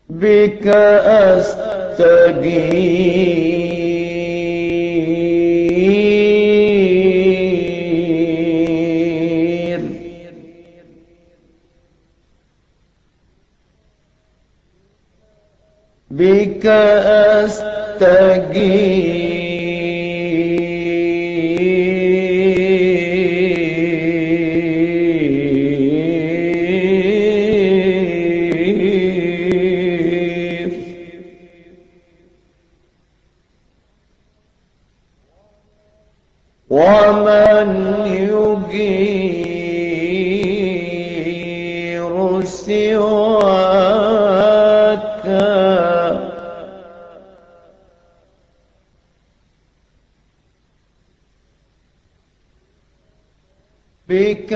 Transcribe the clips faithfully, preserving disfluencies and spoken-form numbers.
بك أستجير، بك أستجير. ومن يجير سواك، بك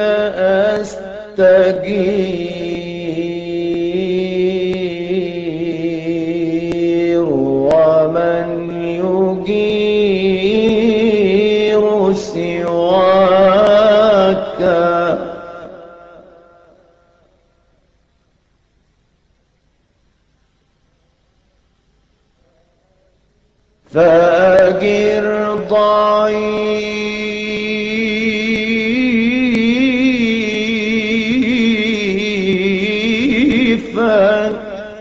أستجير. ومن يجير سواك، فأجر ضعيفا،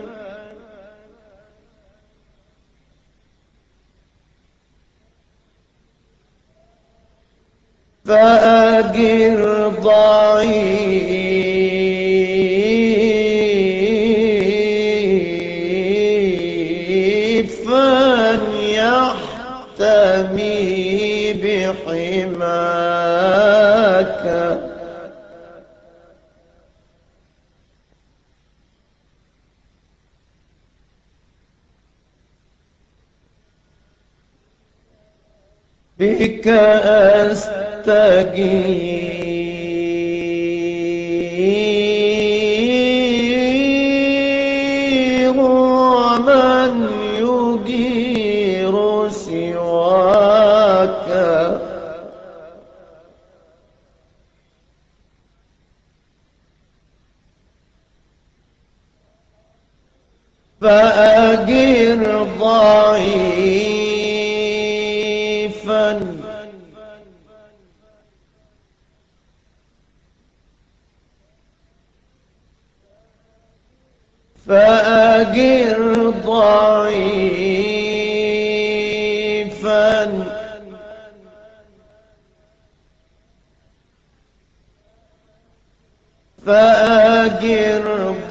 فأجر ضعيفا يحتمي بحماك. بك أستجير. ومن يجير سواك، فأجر ضعيفا، فأجر ضعيفا، فأجر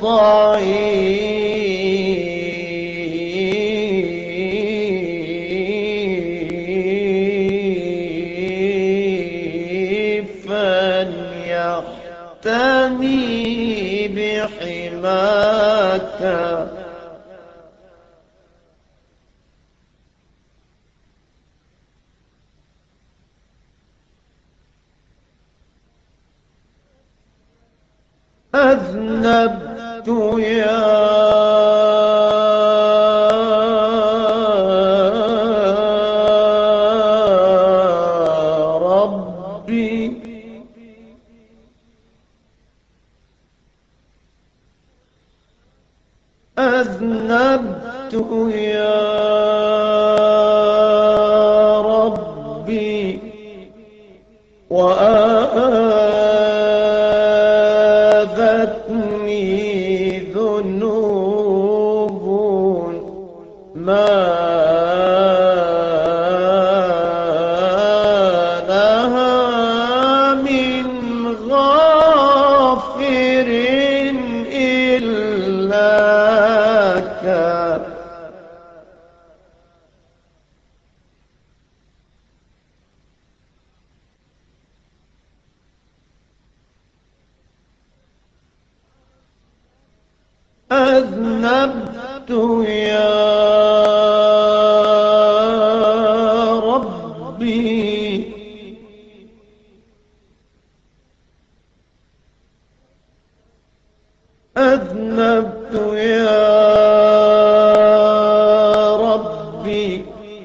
ضعيفا يحتمي بحماك. أذنبت يا ربي، أذنبت يا ربي، وآذتني ذنوب ما لها من غافر إلاك. أذنبت يا ربي، أذنبت يا ربي،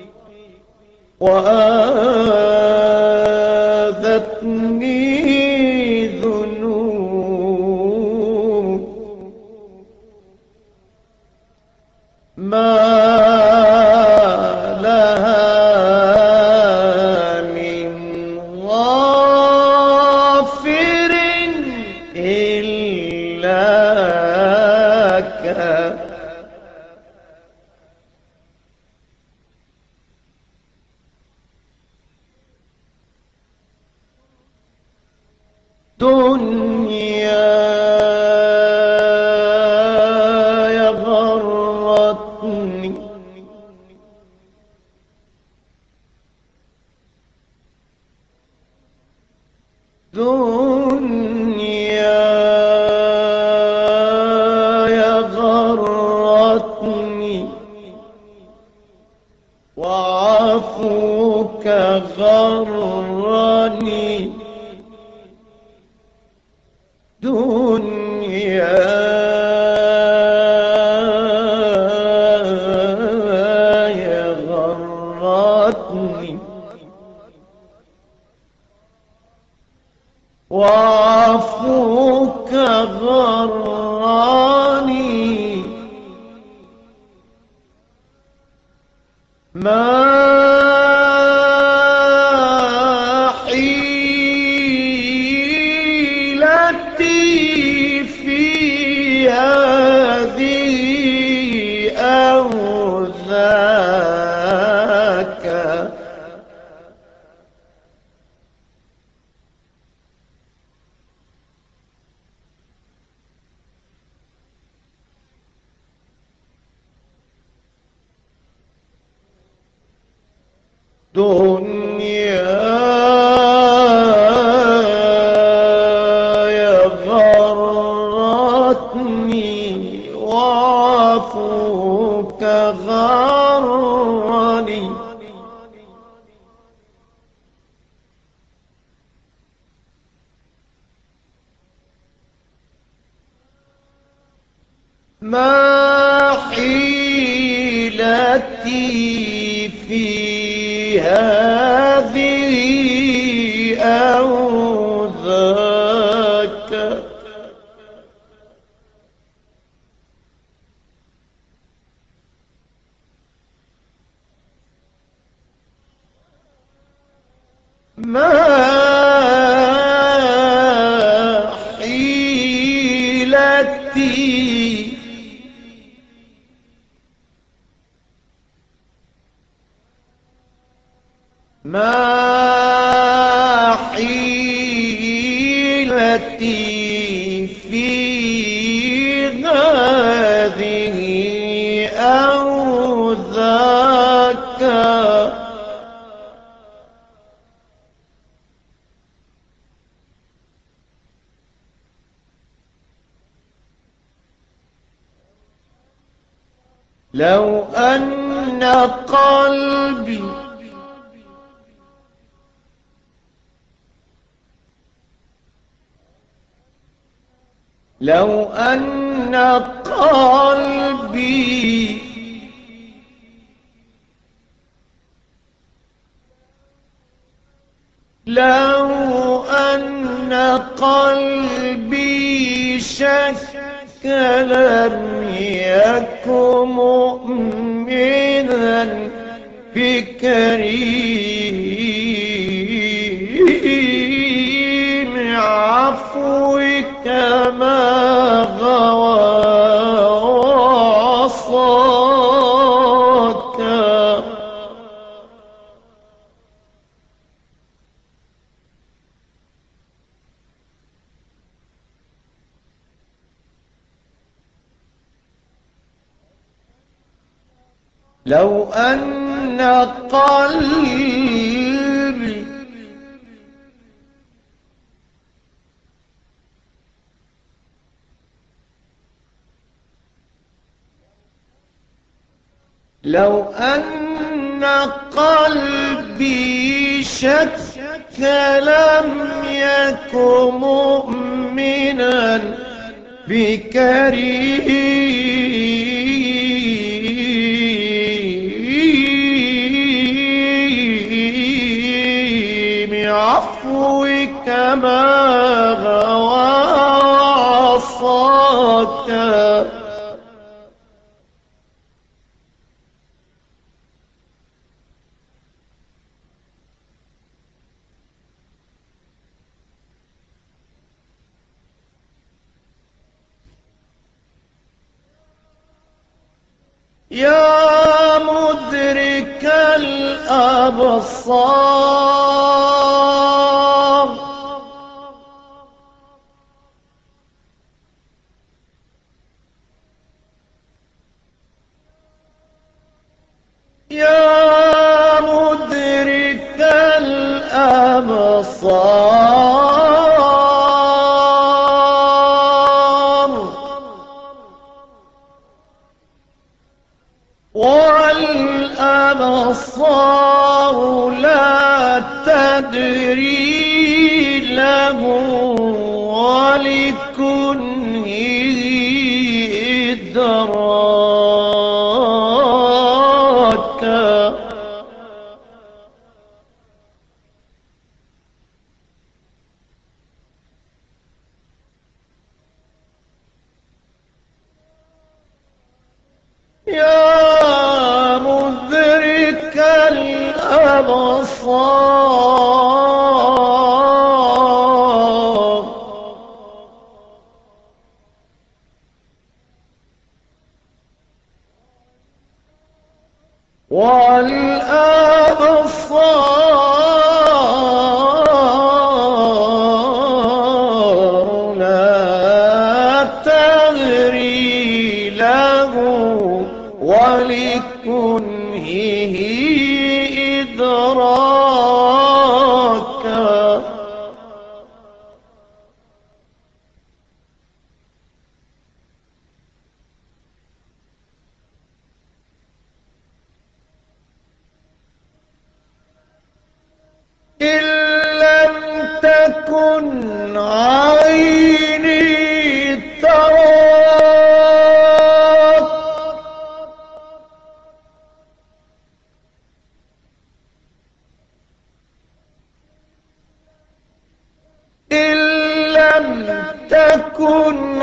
وآذتني ذنوب ما لها من غافر إلاك. دنياي غرتني دنياي غرتني وعفوك غرني. دنياي غرتني وعفوك غرني. ما حيلتي في هذه أو ذاك. دنياي غرتني وعفوك غرني. ما حيلتي في هذه أو ذاك. ما حيلتي ما حيلتي في هذه أو ذاك. لو أن قلبي لو أن قلبي لو أن قلبي شك لم يكن مؤمنا بكريم عفوك ما غوى وعصاك. لو أن قلبي لو أن قلبي شك لم يكن مؤمنا بكريم عفوك ما غوى وعصاك. يا مدرك الأبصار يا مدرك الأبصار والأبصار لا تدري له ولكنه إدراكا. يا مدرك الأبصار والأبصار لا تغري له ولكنه إدراكا. إن لم تكن عيني تراك إن لم تكن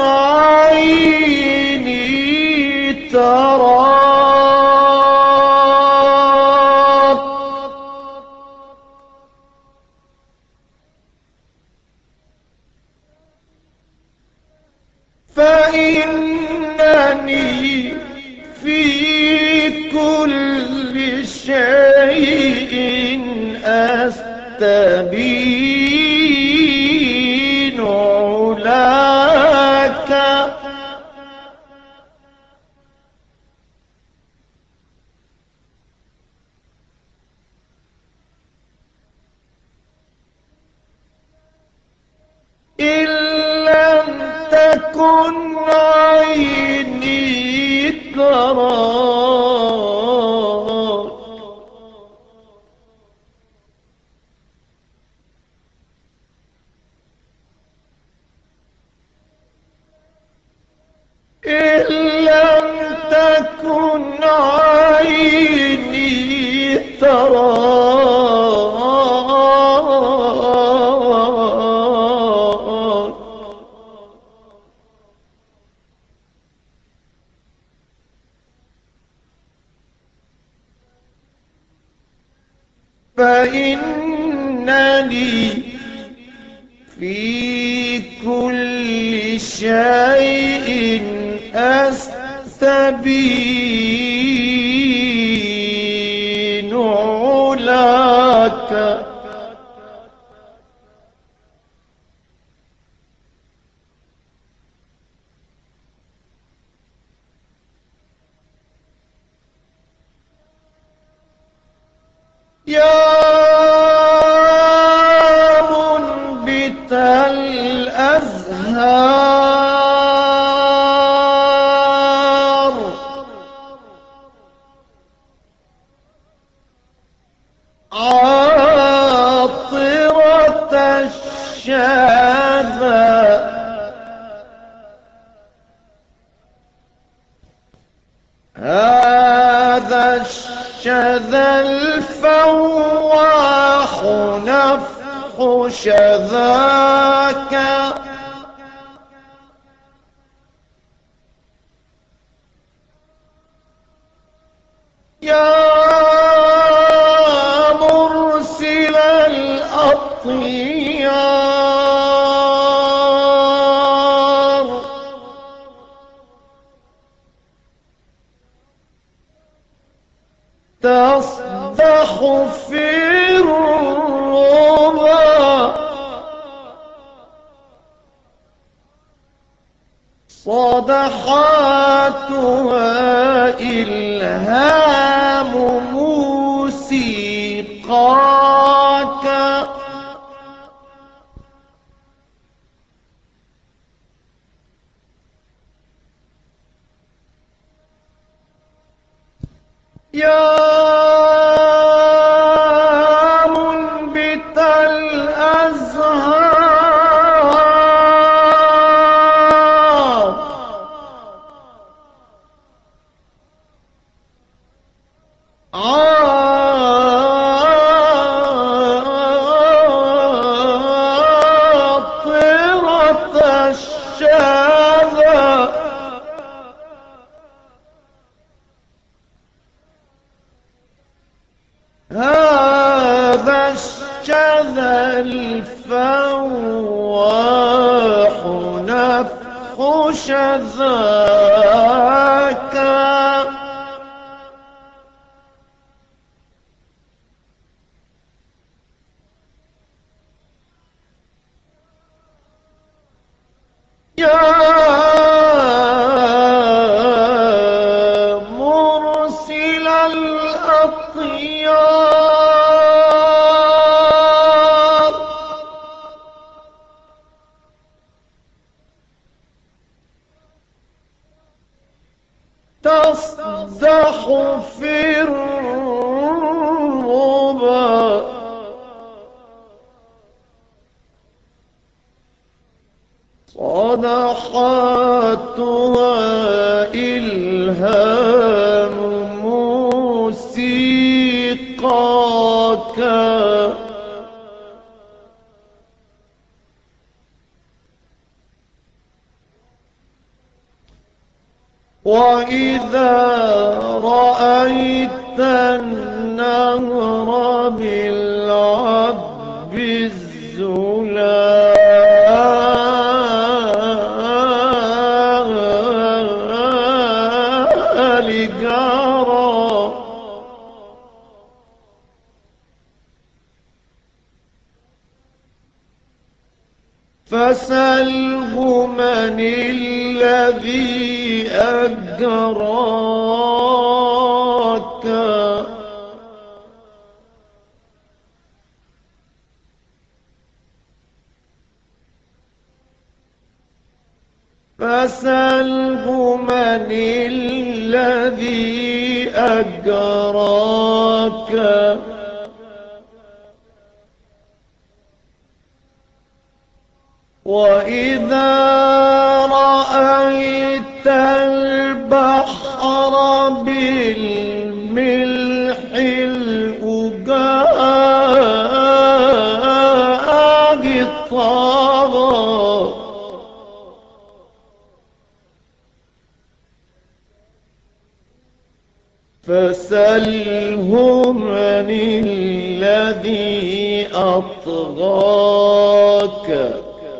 عيني تراك فإنني في كل شيء أستبين علاك. إن لم تكن عيني تراك إن لم تكن عيني تراك فإنني في كل شيء أستبين علاك. يا منبت الأزهار عاطرة الشذا هذا الشذا الفواح نفح شذاك. يا مرسل الأطيار تصدح في الربا صدحاتها إلهام موسيقاك يا منبت الأزهار عاطرة الشذا هذا الشذا الفواح نفخ شذاك يا مرسل الأطيار تصدح في الربا صدحاتها إلهام موسيقاك وإذا رأيت النهر بالعذب الزلال جرى فسله من الذي أجراك فسله من الذي أجراك وإذا رأيت البحر بالملح الأجاج طغى فسله من الذي أطغاك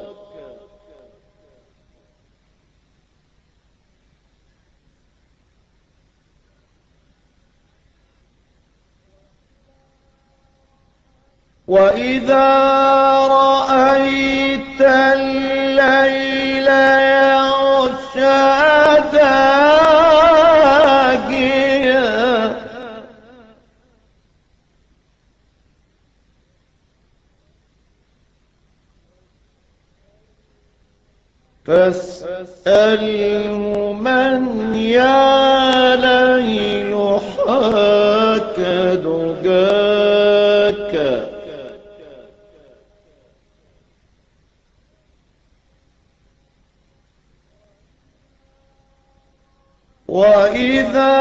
وإذا رأيت الليل يغشى داجيا فاسأله من يا ليل حاك دجاك وإذا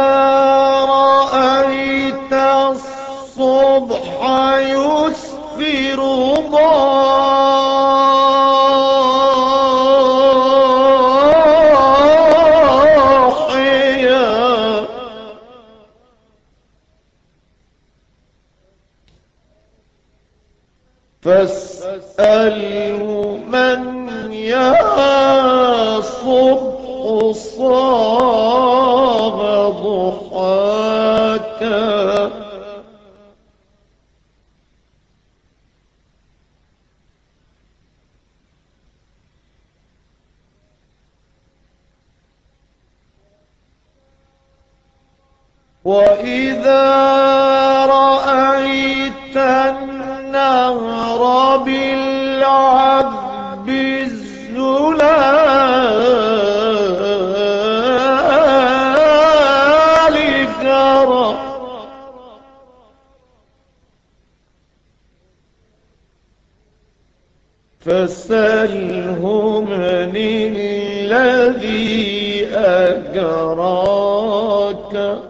رأيت الصبح يسفر ضاحيا فاسأله من يا صبح صاب ضحاك وإذا رأيت النهر بالعذب الزلال جرى فاسأله من الذي أجراك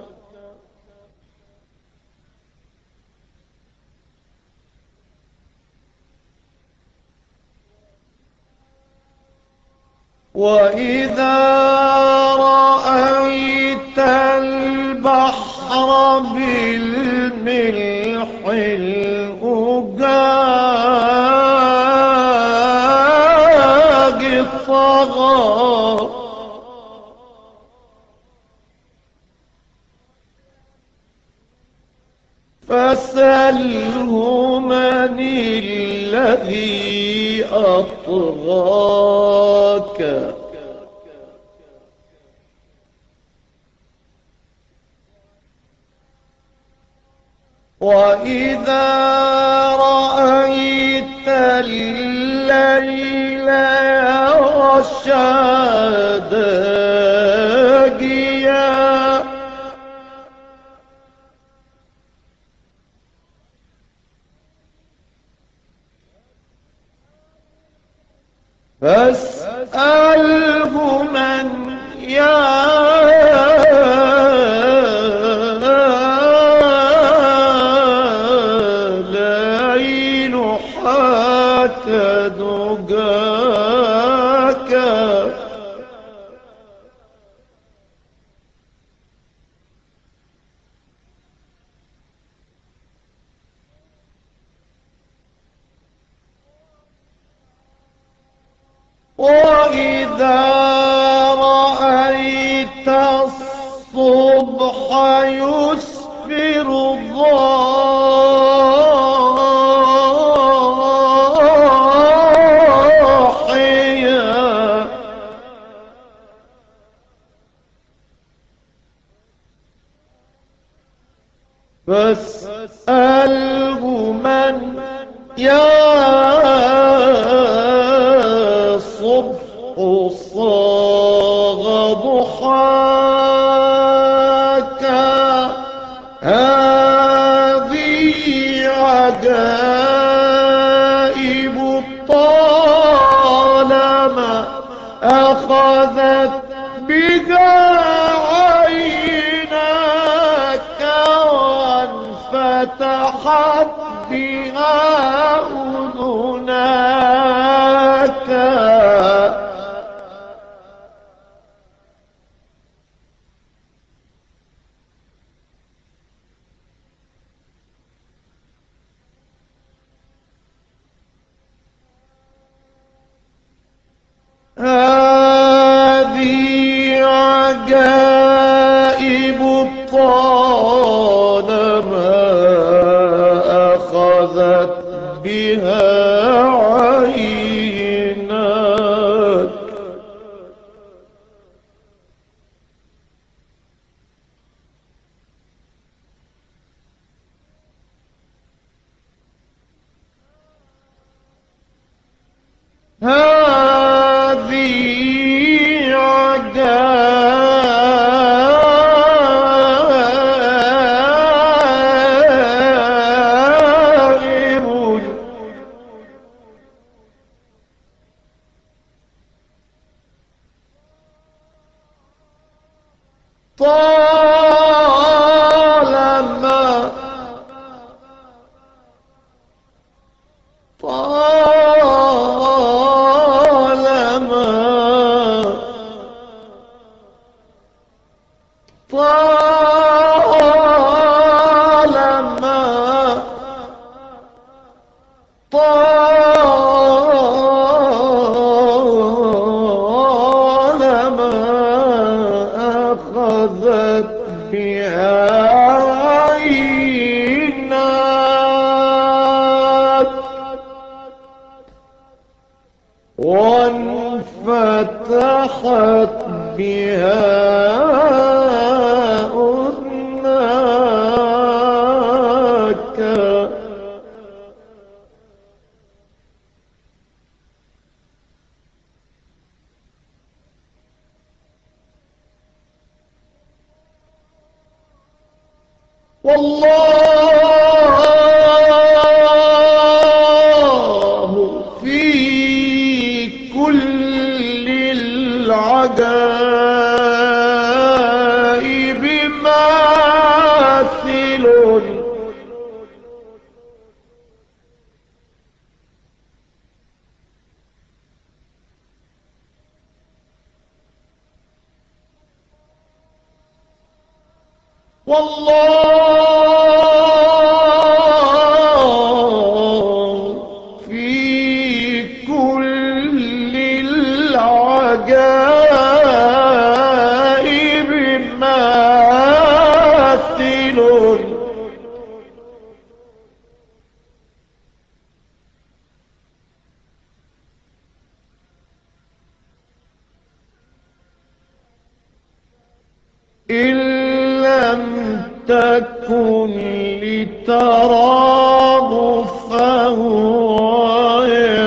وإذا رأيت البحر بالملح الأجاج طغى فاسأله من الذي أطغاك وإذا رأيت الليل يغشى داجيا فاسأله من يا ليل حاك دجاك وإذا رأيت الصبح يسفر ضاحيا فاسأله من يا الصبح صاغ ضحاك هذه عجائب طالما أخذت بها عيناك وانفتحت بها أذناك هذه عجائب طالما أخذت بها عيناك هذه عجائب طالما طالما طالما طالما أخذت بها عيناك وانفتحت بها أذناك والله في كل العجائب ماثل. والله في كل العجائب ماثل. إن لم تكن لتراه فهو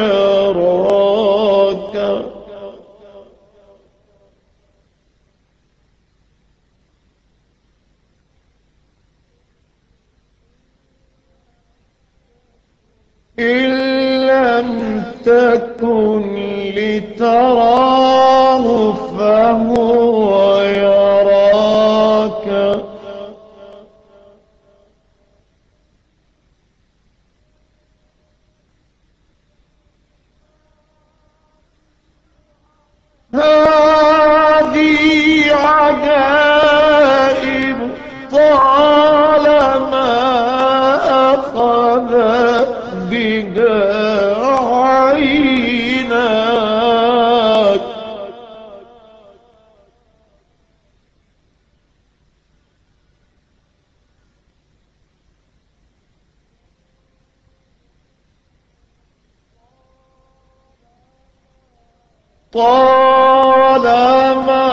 يراك. إن لم تكن لتراه فهو يراك. هذه عجائب طالما أخذ بها عيناك. طالما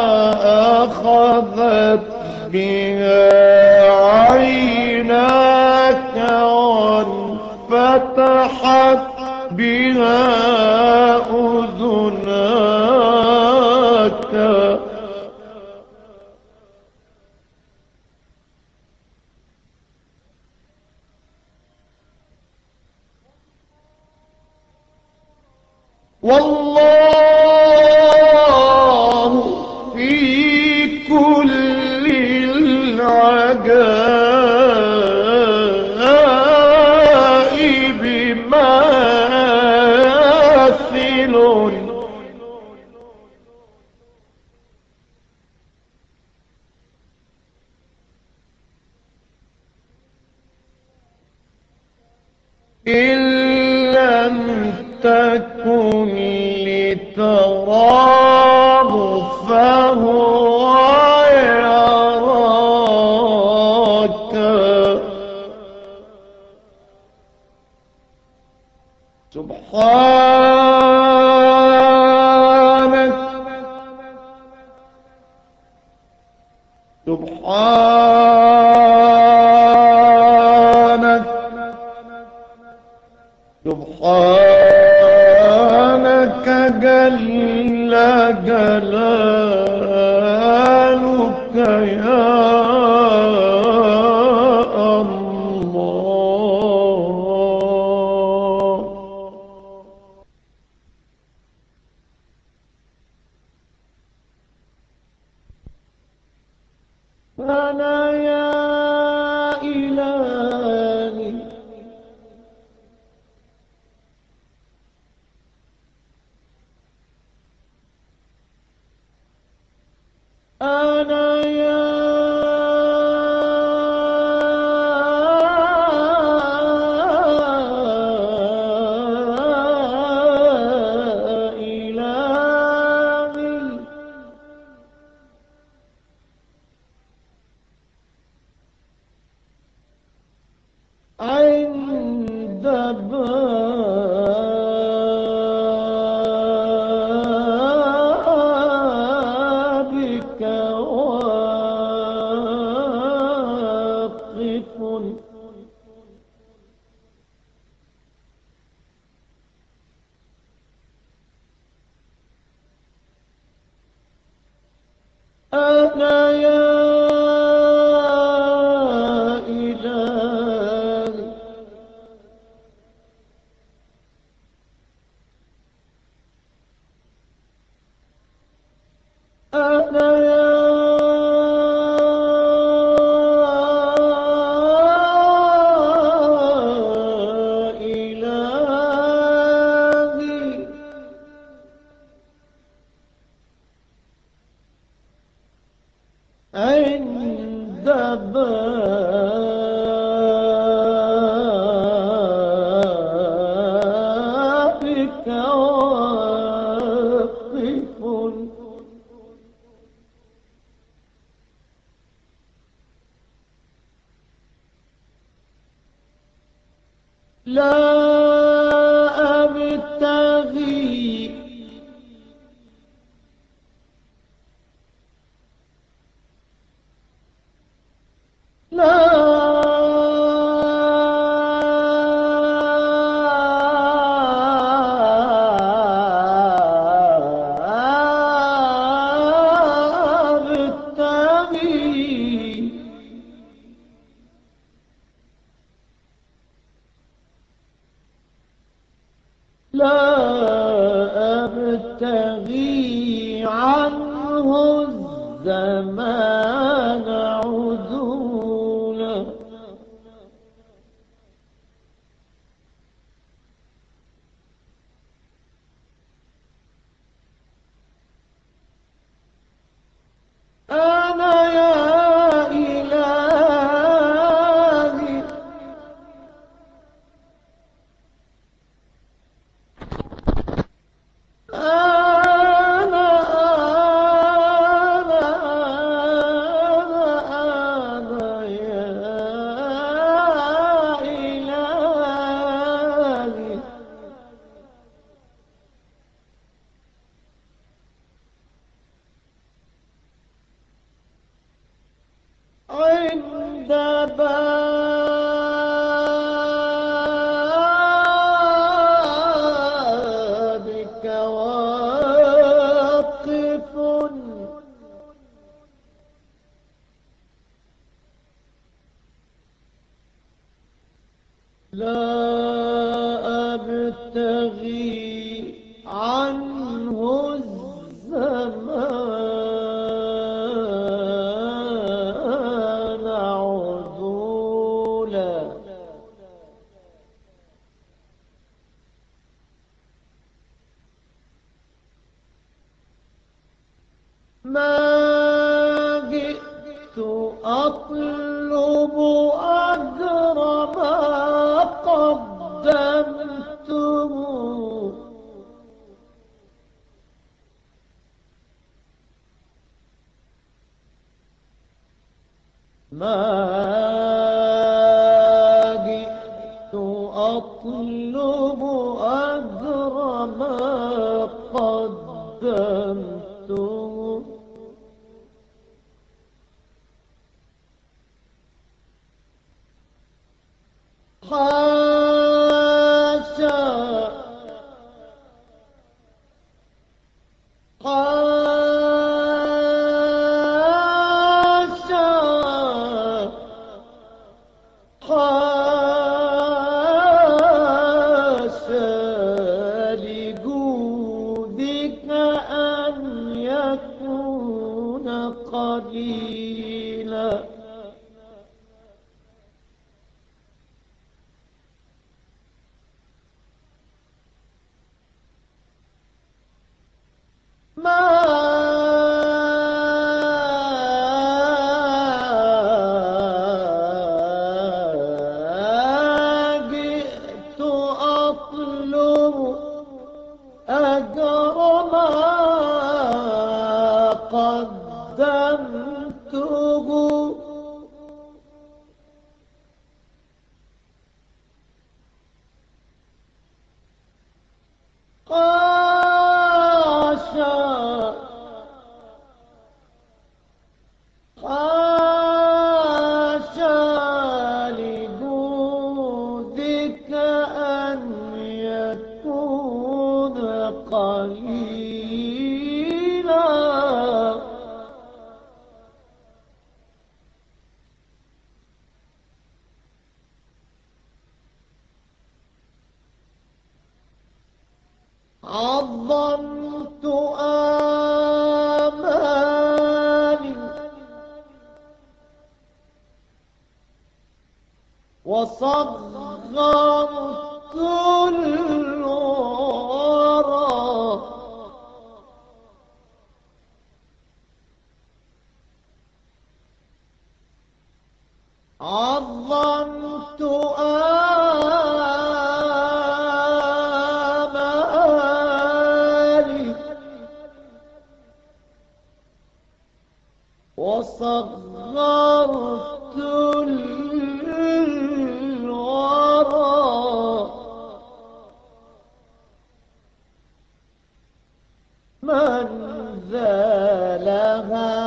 أخذت بها عيناك وانفتحت بها أذناك. والله في كل العجائب ماثل. إن لم تكن لتراه فهو يراك. سبحانك سبحانك سبحانك جل جلالك يا الله. أنا يا إلهي أنا يا إلهي عند بابك واقف. أنا يا عند بابك واقف، لا أبتغي لا أبتغي لا أبتغي عنه الزمان عدولا، أنا يا إلهي أنا أنا أنا أنا يا إلهي عند بابك واقف، لا أبتغي عنه الزمان عدولا، ما جئت أطلب أجر ما قدمته، ما جئت أطلب أجر ما قدمته، حاشا حاشا حاشا لجودك أن يكون قليلا، ما جئت أطلب أجر ما قدمته، حاشا حاشا لجودك أن يكون قليلا، عظمت آمالي وصغرت الورى، عظمت آمالي وصغرت الورى من ذا لها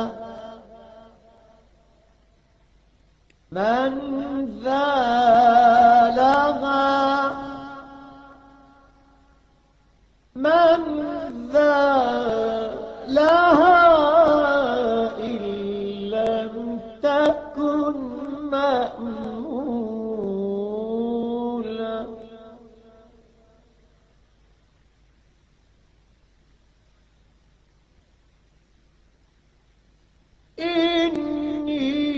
من ذا لها من ذا لها إن لم تكن مأمولا إني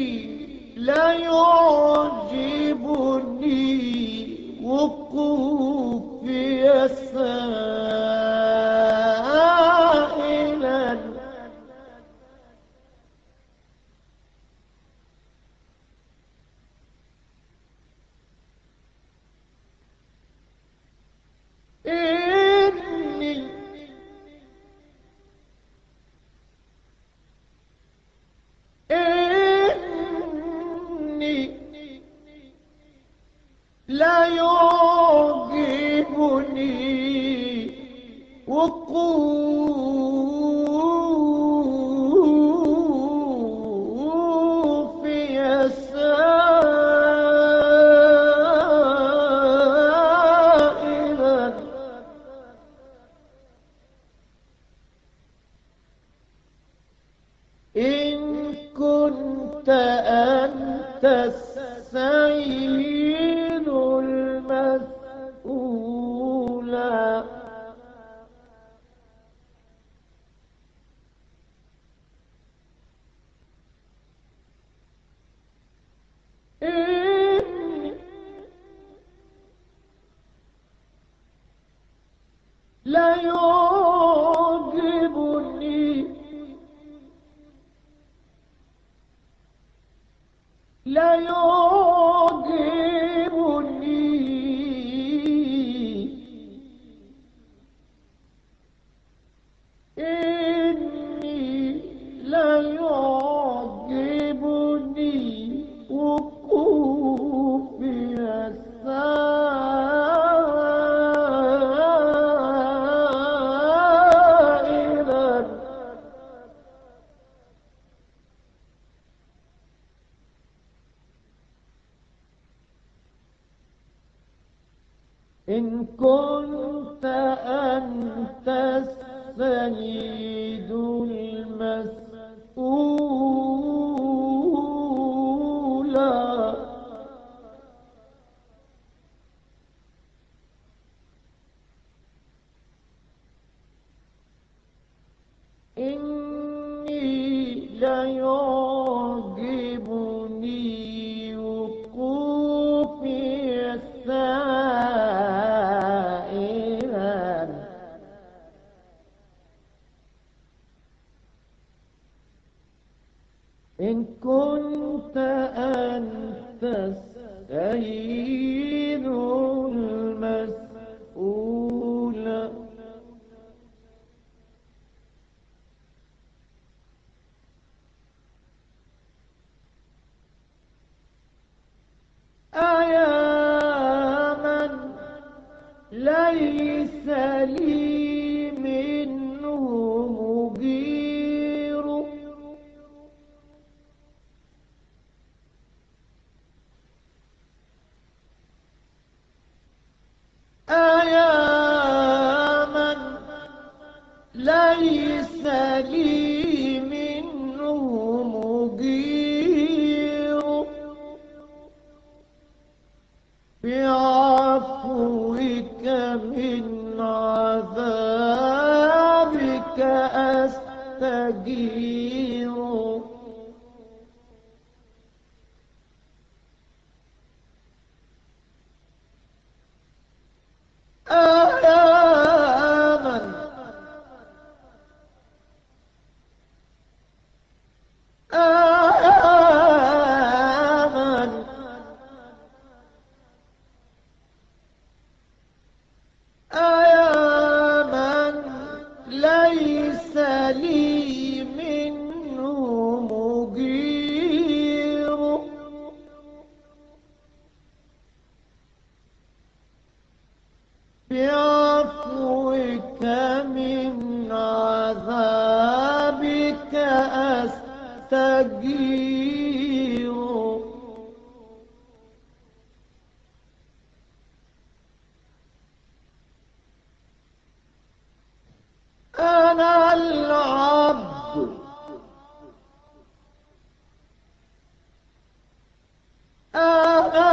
ليعجبني وقوفي سائلا إني إني لا يعجبني وقوفي سائلا إن كنت أنت السيد المسؤولا إني لا يعجبني لا يعجبني إني لا يعجبني وقوفي سائلا إن كنت أنت السيد المسؤولا إني ليعجبني وقوفي سائلا إن كنت أنت السيد المسؤول أيا من ليس لي منه مجير أيا من ليس لي منه مجير بعفوك من عذابك أستجير آمن آمن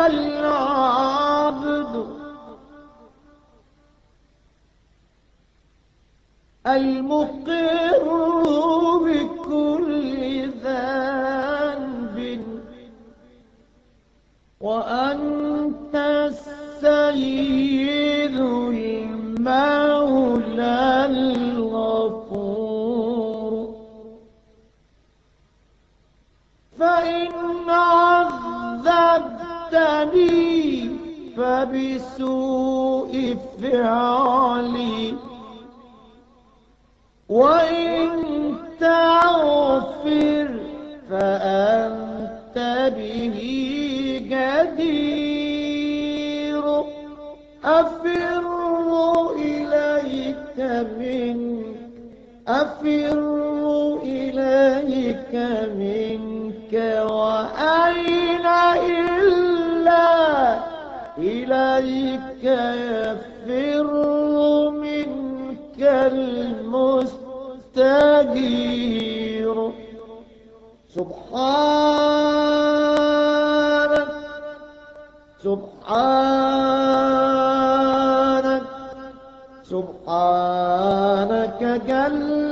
العبد المقر بكل ذنب، وأنت السيد المولى الغفور. فإن عذبتني فبسوء فعلي، وإن تغفر فأنت به جدير. أفر إليك منك أفر إليك منك وأين إلا إليك يفر منك المستجير. سبحانك سبحانك سبحانك جل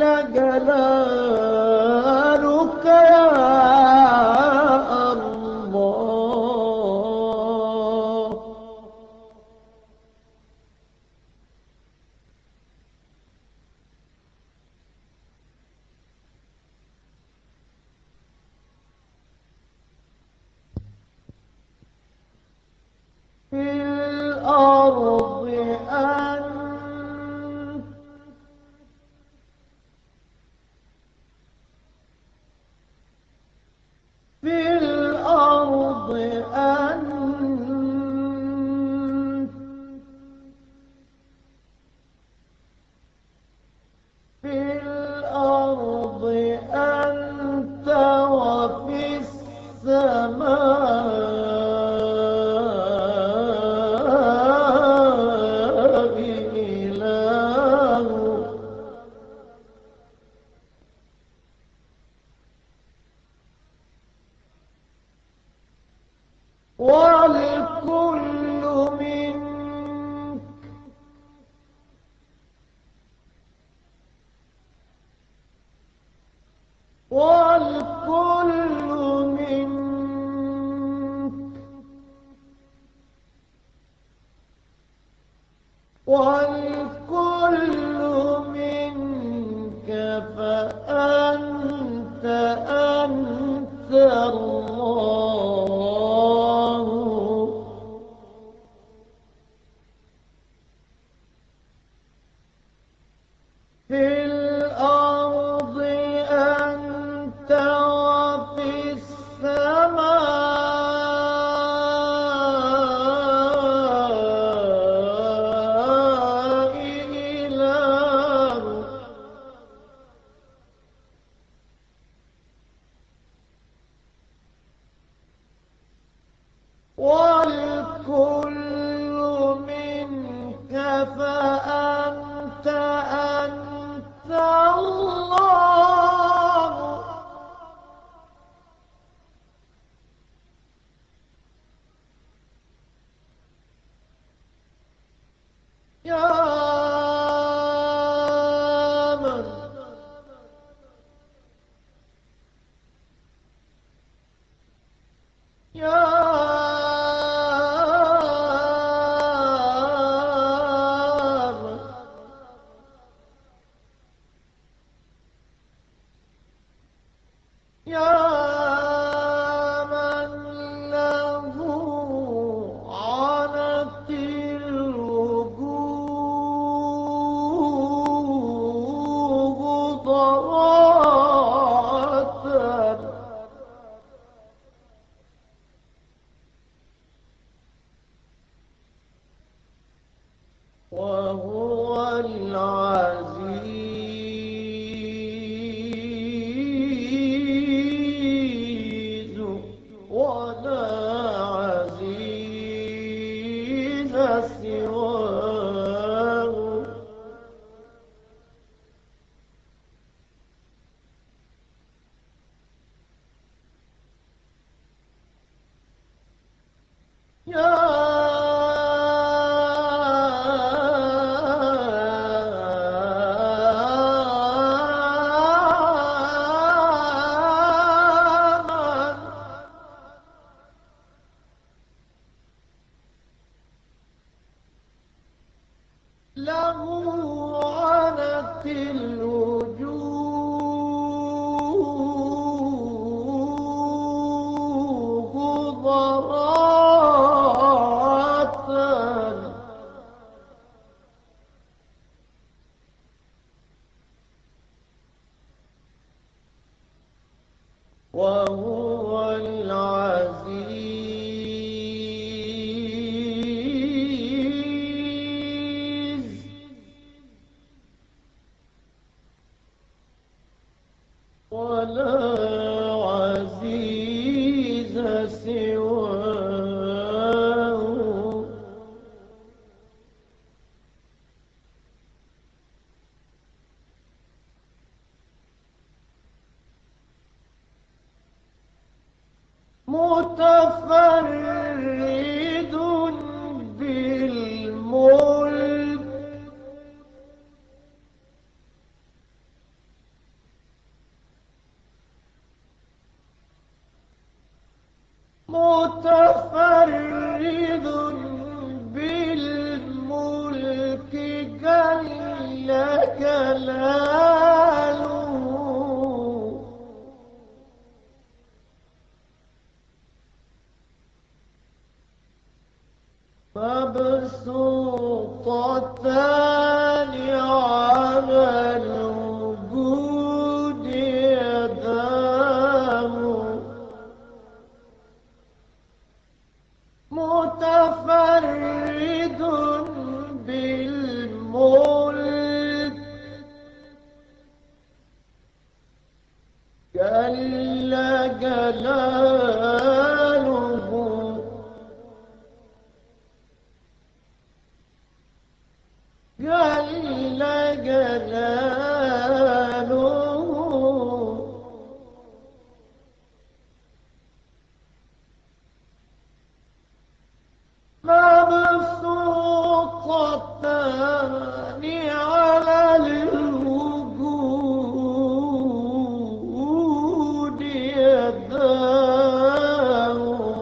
جلالك يا الله. في الأرض أنت في الأرض أنت في الأرض أنت وفي السماء إله. والكل منك والكل منك والكل منك فأنت أنت الله. في الأرض أنت وفي السماء إله. والكل منك فأنت أنت الله. يا من يا من يا من له عنت الوجوه ضراعة، وهو العزيز ولا عزيز سواه. يا له عنت الوجوه ضراعة وهو العزيز ولا عزيز سواه متفرد بالملك متفرد بالملك جل جلاله مبسوطتان على الوجود يداه متفرد بالملك جل جلاله جل جلاله مبسوطتان على الوجود يداه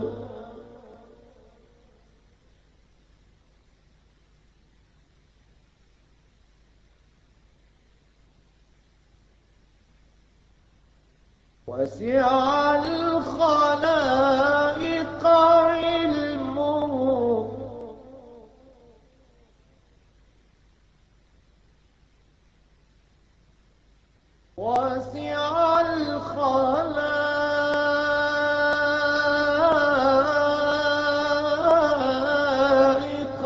وسع الخلائق علمه وسع الخلائق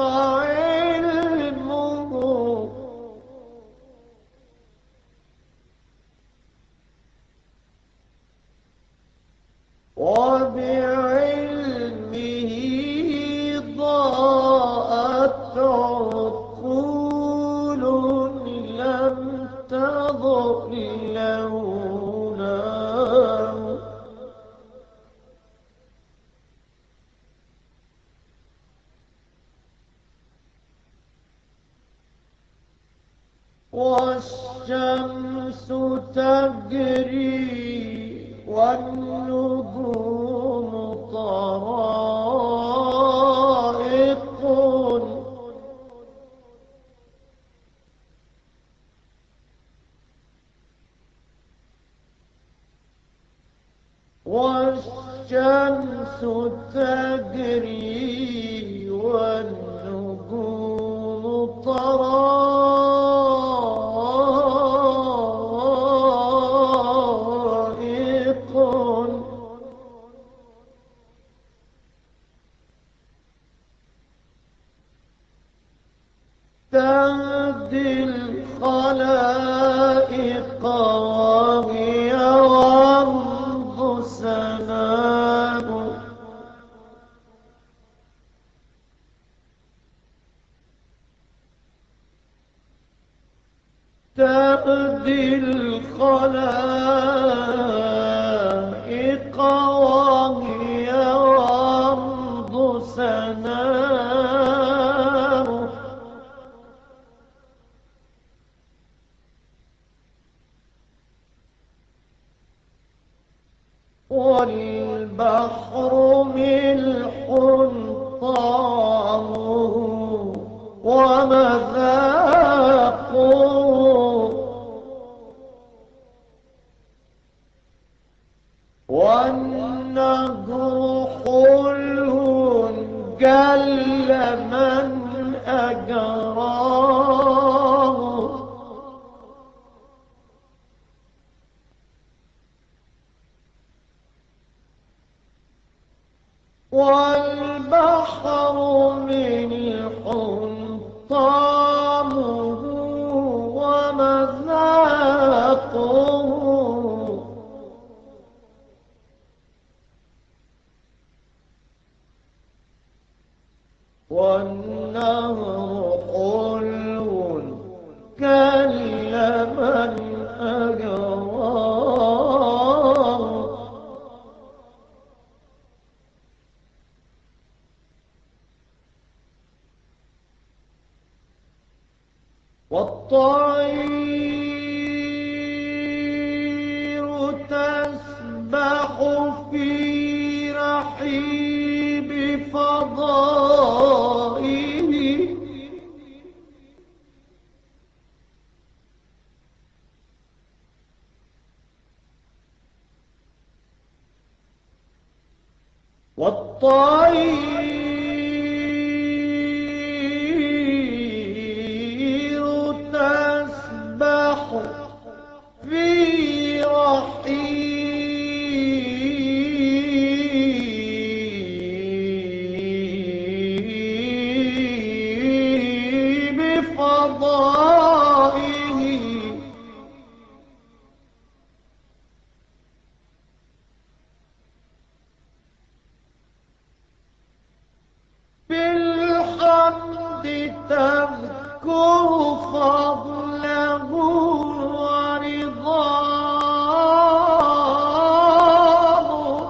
علمه وبعلمه ضاءت عقول لم تضر لوناه والشمس تجري والنجوم طرائق والشمس تجري والنجوم طرائق تهدي الخلائق وهي ورد سنام تهدي الخلائق وهي ورد سنام والبحر ملح طعمه ومذاقه حلو جل من أجراه، والبحر ملح طعمه ومذاقه، والنهر حلو كاللبن أجراه، والطير تسبح في رحيب فضائه، والطير تسبح في رحيب فضائه، بالحمد تذكر فضله ورضاه،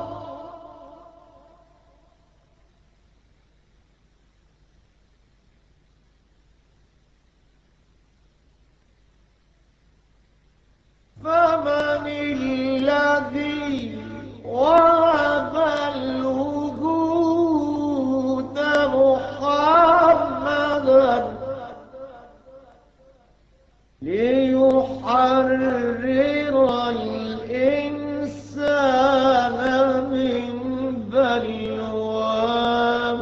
فمن الذي وهب الوجود محمدا ليحرر الإنسان من بلواه،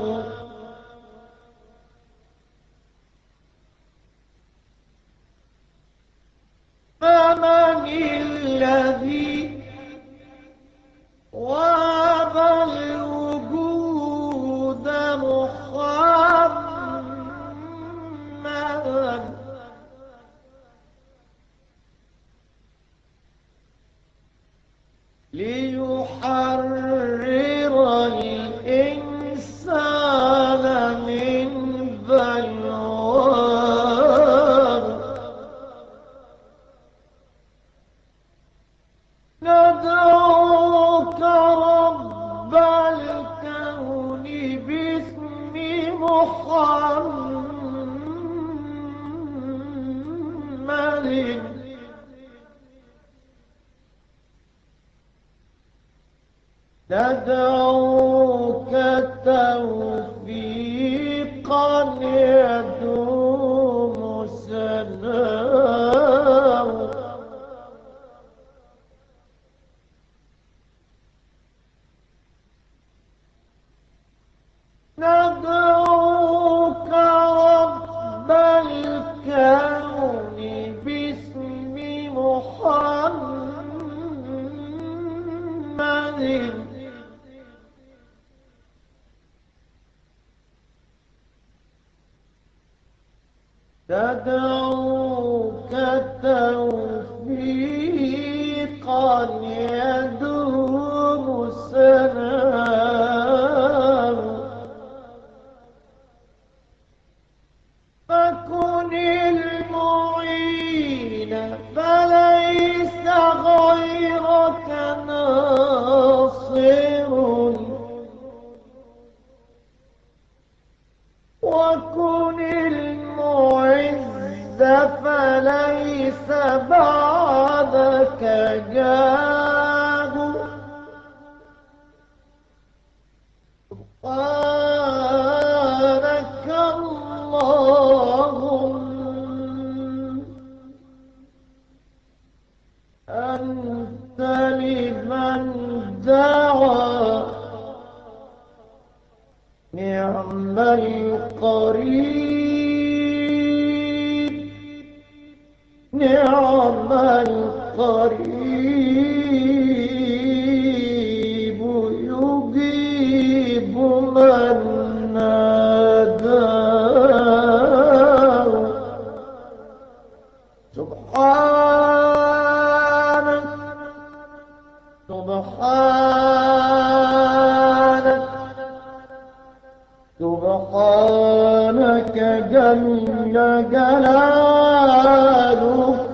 فمن الذي وهب الوجود محمدا ليحرر الإنسان من بلواه، ندعوك رب الكون باسم محمد، ندعوك توفيقا يدوم سلام، ندعوك رب الكون باسم محمد، ندعوك توفيقا يدوم سلام، فكن المعين فليس غيرك ناصر، وكن المعز فليس بعدك جار. نعم القريب نعم القريب يجيب من ناداه سبحانك سبحانك سبحانك جل جلاله